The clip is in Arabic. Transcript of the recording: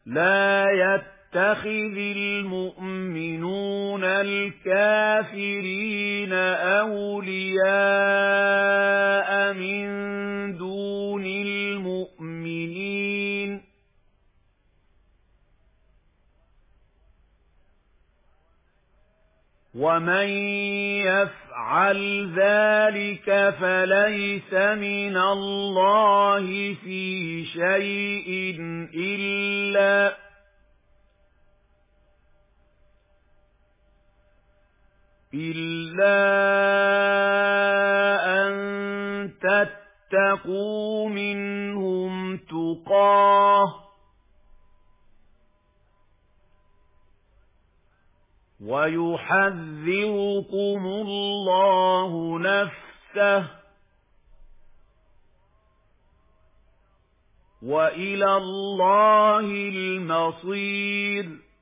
لا يتخذ المؤمنون الكافرين أولياء من دون المؤمنين ومن يفعل ذلك فليس من الله في شيء إلا أن تتقوا منهم تقاه ويحذركم الله نفسه وإلى الله المصير